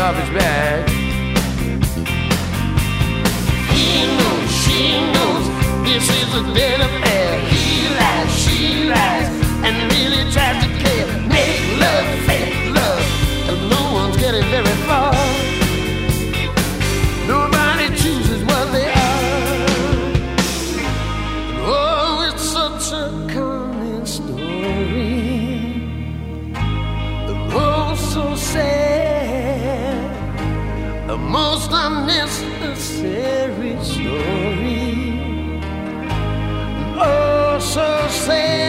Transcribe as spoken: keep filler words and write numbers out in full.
garbage bag. He knows, she knows, this is a dead affair. He lies, she lies, and really tries to care. Make love, fake love, and no one's getting very far. Nobody chooses what they are. Oh, it's such a common story, oh, so sad, the most unnecessary story. Oh, so sad.